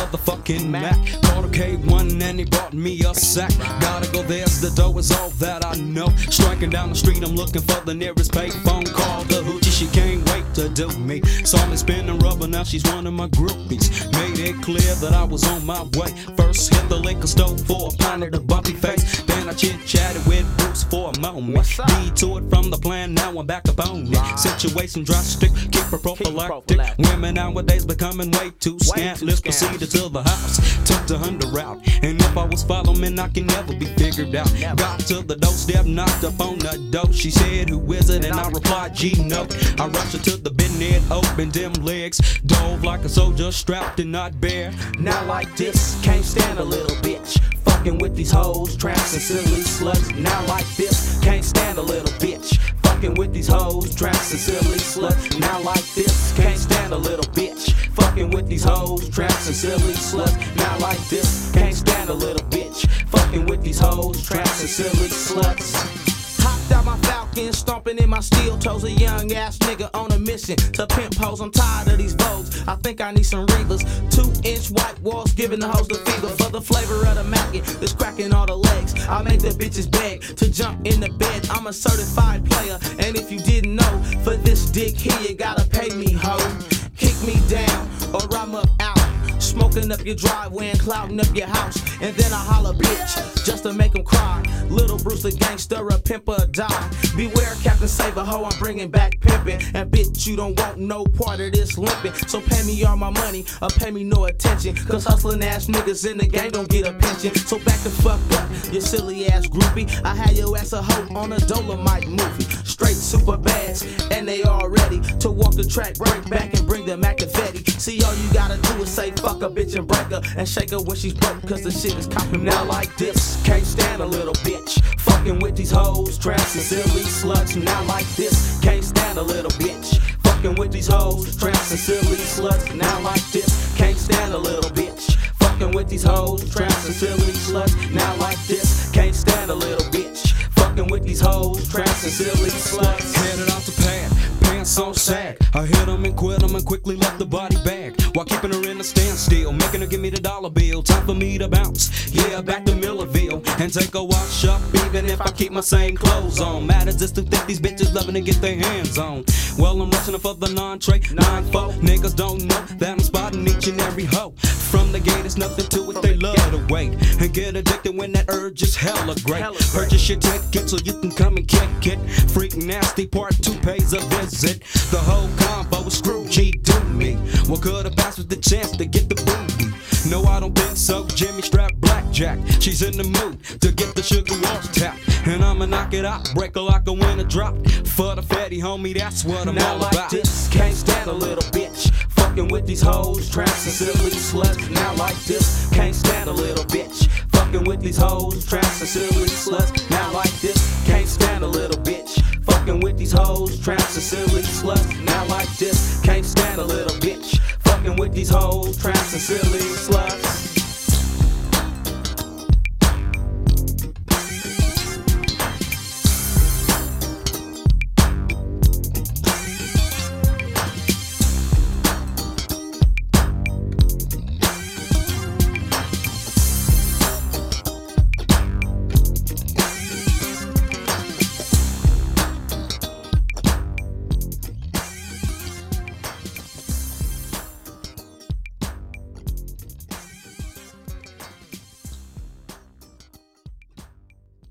motherfucking Mac. Called a K1 and he brought me a sack. Gotta go, there's the dough, is all that I know. Striking down the street, I'm looking for the nearest payphone. Called the hoochie, she can't wait to do me. Saw me spinning rubber, now she's one of my groupies. Made it clear that I was on my way. First hit the liquor store for a pint of the bumpy face. Then I chit-chatted with Bruce for a moment. Detoured from the plan, now I'm back up on it. Situation drastic, keep her prophylactic. Women nowadays becoming way too scantless. Proceeded to the house, took the hunter out. And if I was following, I can never be figured out. Got to the doorstep, knocked up on the door. She said, who is it? And I replied, G-Note. I rushed her to the bed, opened them legs. Dove like a soldier, strapped and not bare. Now like this, can't stand a little bitch. Fucking with these hoes, tramps and silly sluts. Now like this, can't stand a little bitch. Fucking with these hoes, tramps and silly sluts. Now like this, can't stand a little bitch. Fucking with these hoes, tramps and silly sluts. Now like this, can't stand a little bitch. Fucking with these hoes, tramps and silly sluts. Hopped out my Falcon, stomping in my steel toes. A young ass nigga on a mission to pimp hoes. I'm tired of these Vogues, I think I need some Reavers. 2-inch white walls giving the hoes the fever. For the flavor of the Mackin that's cracking all the legs. I make the bitches beg to jump in the bed. I'm a certified player, and if you didn't know, for this dick here you gotta pay me, ho. Kick me down or I'm up out. Smoking up your driveway and clouding up your house. And then I holler bitch, just to make them cry. Little Bruce a gangster, a pimp or a die. Beware Captain Save a hoe, I'm bringing back pimping. And bitch, you don't want no part of this limping. So pay me all my money, or pay me no attention. Cause hustling ass niggas in the game don't get a pension. So back the fuck up, you silly ass groupie. I had your ass a hoe on a Dolomite movie. Straight super bads, and they all ready to walk the track, break back and bring the Machiavelli. See, all you gotta do is say fuck a bitch and break her, and shake her when she's broke, cause the shit is copping now like this. Can't stand a little bitch. Fucking with these hoes, tramps and silly sluts. Now like this. Can't stand a little bitch. Fucking with these hoes, tramps and silly sluts. Now like this. Can't stand a little bitch. Fucking with these hoes, tramps and silly sluts. Now like this. Can't stand a little bitch. Fucking with these hoes, tramps and silly sluts. Headed out the pad, pants so sad. I hit them and quit them and quickly left the body bag. While keeping her in a standstill, making her give me the dollar bill. Time for me to bounce, yeah, back to Millerville. And take a wash up, even if I keep my same clothes on. Matters just to think these bitches loving to get their hands on. Well, I'm rushing for the non-tray, 9-4. Niggas don't know that I'm spotting each and every hoe. From the gate, it's nothing to it, they love to wait. And get addicted when that urge is hella great. Purchase your ticket so you can come and kick it. Freak Nasty Part 2 pays a visit. The whole combo is screw G do me. What could have passed with the chance to get the booty? No, I don't think so. Jimmy Strap Blackjack. She's in the mood to get the sugar wash tap. And I'ma knock it out, break her like a winner drop. For the fatty homie, that's what I'm now all like about. This, can't stand a little bitch. Fucking with these hoes, tramps and silly sluts. Now like this, can't stand a little bitch. Fucking with these hoes, tramps and silly sluts. Now like this, can't stand a little bitch. Fucking with these hoes, tramps and silly sluts. Now like this, can't stand a little bitch. Fucking with these hoes, tramps and silly sluts.